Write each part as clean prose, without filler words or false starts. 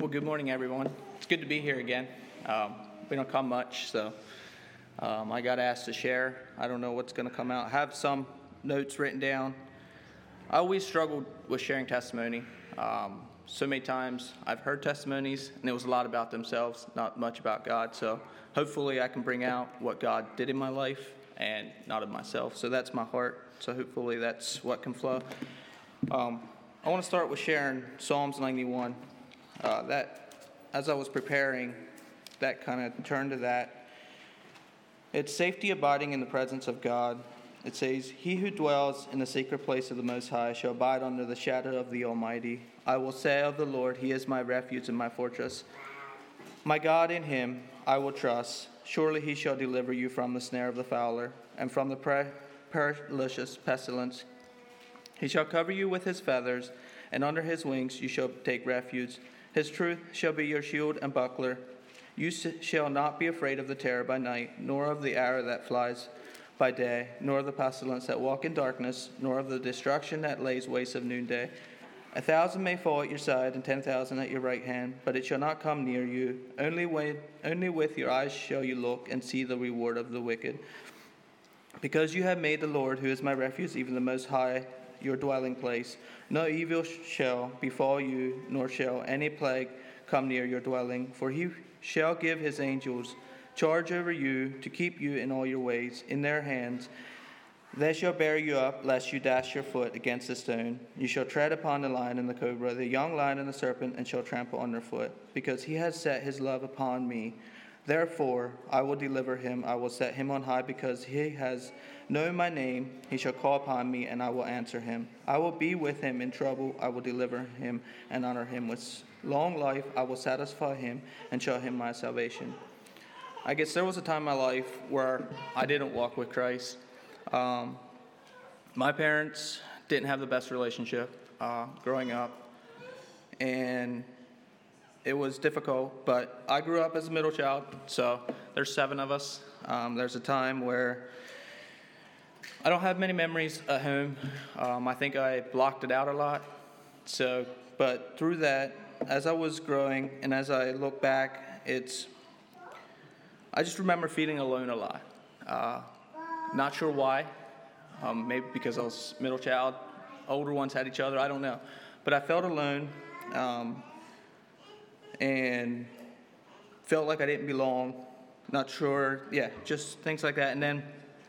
Well, good morning, everyone. It's good to be here again. We don't come much, so I got asked to share. I don't know what's going to come out. I have some notes written down. I always struggled with sharing testimony. So many times I've heard testimonies, and it was a lot about themselves, not much about God. So hopefully I can bring out what God did in my life and not of myself. So that's my heart. So hopefully that's what can flow. I want to start with sharing Psalms 91. That, as I was preparing, that kind of turned to that. It's safety abiding in the presence of God. It says, "He who dwells in the secret place of the Most High shall abide under the shadow of the Almighty. I will say of the Lord, He is my refuge and my fortress. My God, in Him I will trust. Surely He shall deliver you from the snare of the fowler and from the perilous pestilence. He shall cover you with His feathers, and under His wings you shall take refuge. His truth shall be your shield and buckler. You shall not be afraid of the terror by night, nor of the arrow that flies by day, nor of the pestilence that walk in darkness, nor of the destruction that lays waste of noonday. 1,000 may fall at your side, and 10,000 at your right hand, but it shall not come near you. Only with your eyes shall you look and see the reward of the wicked. Because you have made the Lord, who is my refuge, even the Most High, your dwelling place, no evil shall befall you, nor shall any plague come near your dwelling. For He shall give His angels charge over you to keep you in all your ways. In their hands they shall bear you up, lest you dash your foot against a stone. You shall tread upon the lion and the cobra, the young lion and the serpent, and shall trample underfoot. Because He has set His love upon me, therefore I will deliver him. I will set him on high, because he has known my name. He shall call upon me, and I will answer him. I will be with him in trouble. I will deliver him and honor him. With long life I will satisfy him and show him my salvation." I guess there was a time in my life where I didn't walk with Christ. My parents didn't have the best relationship growing up, and it was difficult, but I grew up as a middle child, so there's 7 of us. There's a time where I don't have many memories at home. I think I blocked it out a lot. But through that, as I was growing and as I look back, I just remember feeling alone a lot. Not sure why. Maybe because I was middle child. Older ones had each other. I don't know. But I felt alone. And felt like I didn't belong, not sure, just things like that. And then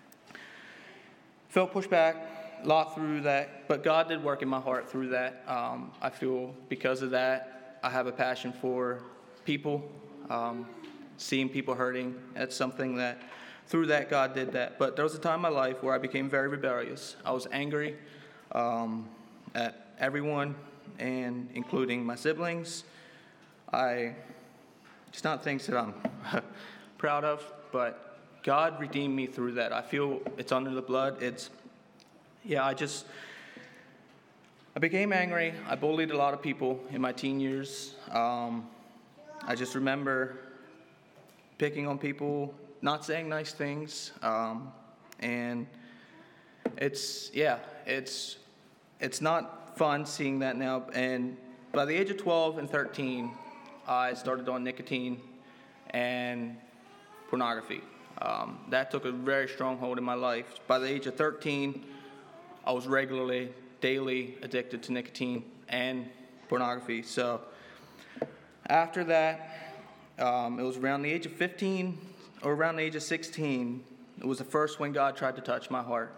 felt pushed back a lot through that, but God did work in my heart through that. I feel because of that, I have a passion for people, seeing people hurting. That's something that, through that, God did that. But there was a time in my life where I became very rebellious. I was angry at everyone, and including my siblings. It's not things that I'm proud of, but God redeemed me through that. I feel it's under the blood. I became angry. I bullied a lot of people in my teen years. I just remember picking on people, not saying nice things, and it's not fun seeing that now. And by the age of 12 and 13, I started on nicotine and pornography. That took a very strong hold in my life. By the age of 13, I was regularly, daily addicted to nicotine and pornography. So after that, it was around the age of 15 or around the age of 16, it was the first when God tried to touch my heart.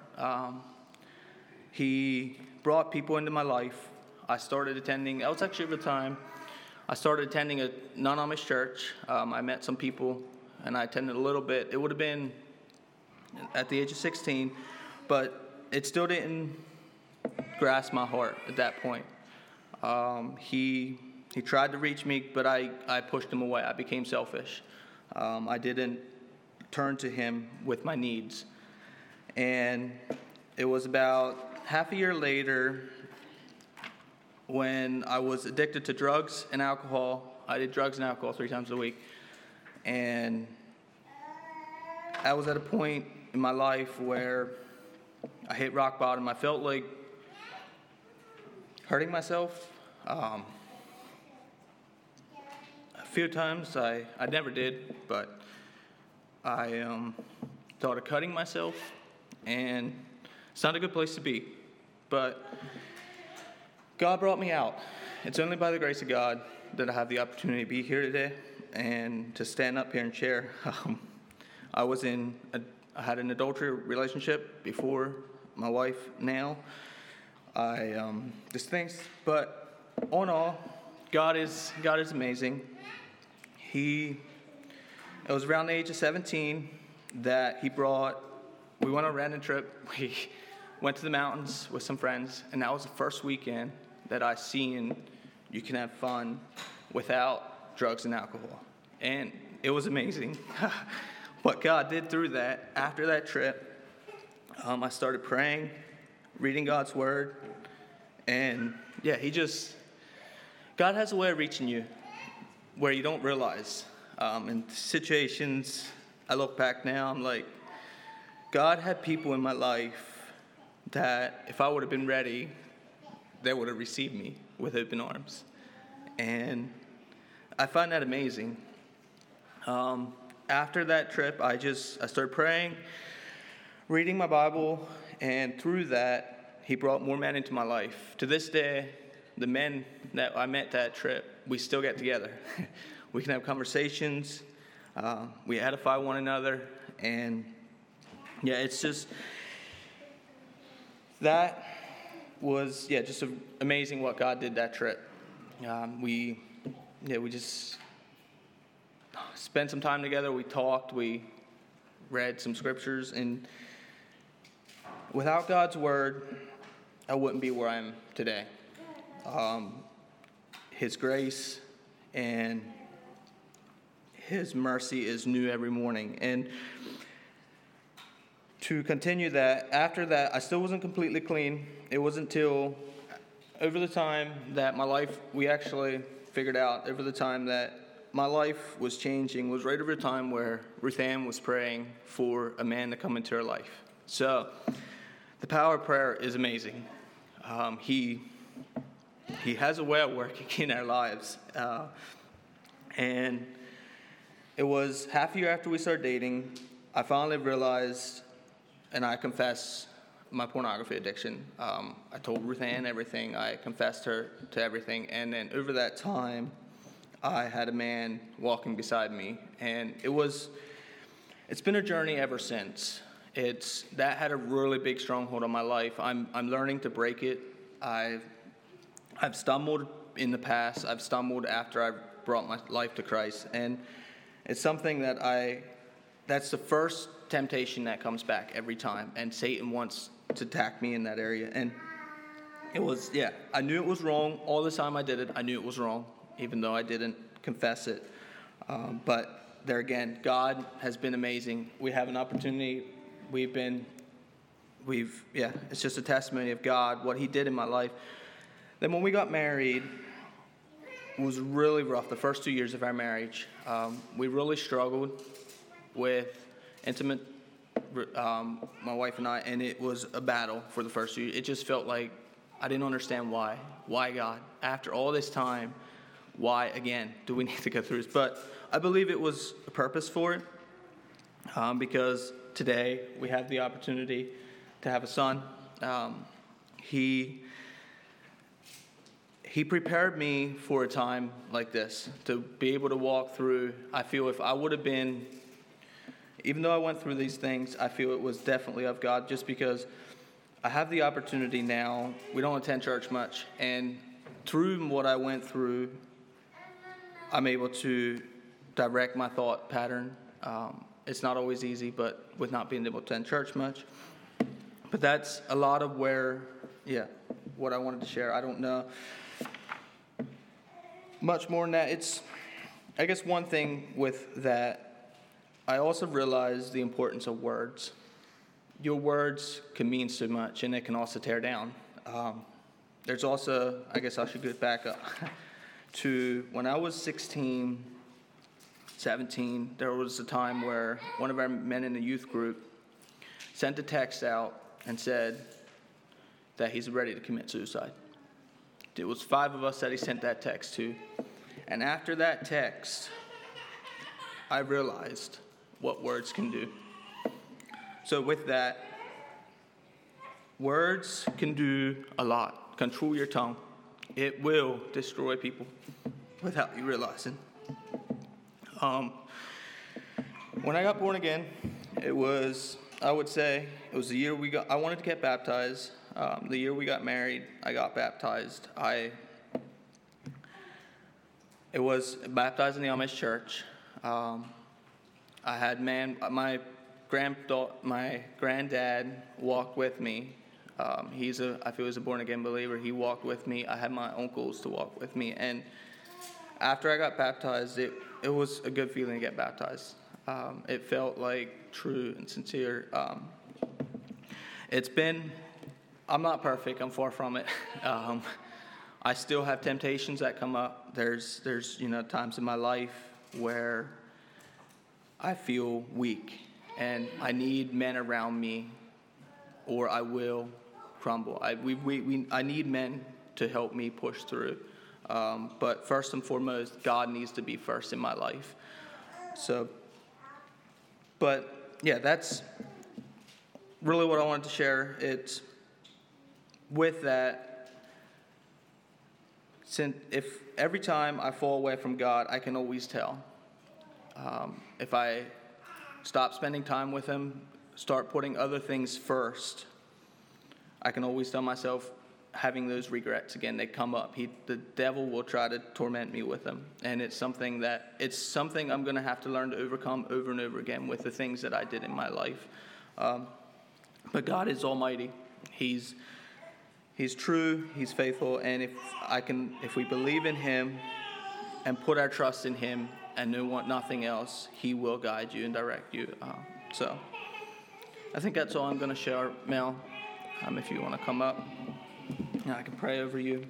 He brought people into my life. I started attending, that was actually the time I started attending a non-Amish church. I met some people, and I attended a little bit. It would have been at the age of 16, but it still didn't grasp my heart at that point. He tried to reach me, but I pushed him away. I became selfish. I didn't turn to him with my needs. And it was about half a year later, when I was addicted to drugs and alcohol. I did drugs and alcohol 3 times a week. And I was at a point in my life where I hit rock bottom. I felt like hurting myself. few times I never did, but I thought of cutting myself, and it's not a good place to be. But God brought me out. It's only by the grace of God that I have the opportunity to be here today and to stand up here and share. I had an adultery relationship before my wife now. Just things, but all in all, God is amazing. It was around the age of 17 that we went on a random trip. We went to the mountains with some friends, and that was the first weekend that I seen you can have fun without drugs and alcohol. And it was amazing what God did through that. After that trip, I started praying, reading God's word, and God has a way of reaching you where you don't realize. In situations, I look back now, I'm like, God had people in my life that if I would have been ready, they would have received me with open arms. And I find that amazing. After that trip, I started praying, reading my Bible, and through that, He brought more men into my life. To this day, the men that I met that trip, we still get together. We can have conversations. We edify one another. And it's just, that was, just amazing what God did that trip. We just spent some time together. We talked. We read some scriptures. And without God's word, I wouldn't be where I am today. His grace and His mercy is new every morning. And to continue that, after that, I still wasn't completely clean. It wasn't until over the time that we actually figured out over the time that my life was changing was right over the time where Ruth Ann was praying for a man to come into her life. So the power of prayer is amazing. He has a way of working in our lives. And it was half a year after we started dating, I finally realized, and I confessed my pornography addiction. I told Ruth Ann everything. I confessed her to everything. And then over that time, I had a man walking beside me. And it's been a journey ever since. That had a really big stronghold on my life. I'm learning to break it. I've stumbled in the past. I've stumbled after I brought my life to Christ. And it's something that's the first temptation that comes back every time. And Satan wants to attack me in that area. And I knew it was wrong. All the time I did it, I knew it was wrong, even though I didn't confess it. But there again, God has been amazing. We have an opportunity. It's just a testimony of God, what He did in my life. Then when we got married, it was really rough, the first 2 years of our marriage. We really struggled with intimate, my wife and I, and it was a battle for the first 2 years. It just felt like I didn't understand why. Why, God? After all this time, why again do we need to go through this? But I believe it was a purpose for it, because today we have the opportunity to have a son. He prepared me for a time like this, to be able to walk through. I feel if I would have been, even though I went through these things, I feel it was definitely of God, just because I have the opportunity now. We don't attend church much, and through what I went through, I'm able to direct my thought pattern. It's not always easy, but with not being able to attend church much. But that's a lot of what I wanted to share. I don't know much more than that. I guess one thing with that, I also realized the importance of words. Your words can mean so much, and it can also tear down. There's also, I guess I should get back up to when I was 16, 17, there was a time where one of our men in the youth group sent a text out and said that he's ready to commit suicide. It was 5 of us that he sent that text to. And after that text, I realized what words can do. So with that, words can do a lot. Control your tongue. It will destroy people without you realizing. When I got born again, I would say it was the year I wanted to get baptized. The year we got married, I got baptized. It was baptized in the Amish church. I had my granddad walked with me. I feel he's a born again believer. He walked with me. I had my uncles to walk with me. And after I got baptized, it was a good feeling to get baptized. It felt like true and sincere. I'm not perfect. I'm far from it. I still have temptations that come up. There's times in my life where I feel weak and I need men around me or I will crumble. I need men to help me push through. But first and foremost, God needs to be first in my life. But yeah, that's really what I wanted to share. It's with that, if every time I fall away from God, I can always tell. If I stop spending time with Him, start putting other things first, I can always tell myself, having those regrets again, they come up. The devil will try to torment me with them, and it's something I'm going to have to learn to overcome over and over again with the things that I did in my life. But God is almighty. He's true. He's faithful, and if we believe in Him and put our trust in Him and want nothing else, He will guide you and direct you. So I think that's all I'm going to share, Mel. If you want to come up, I can pray over you.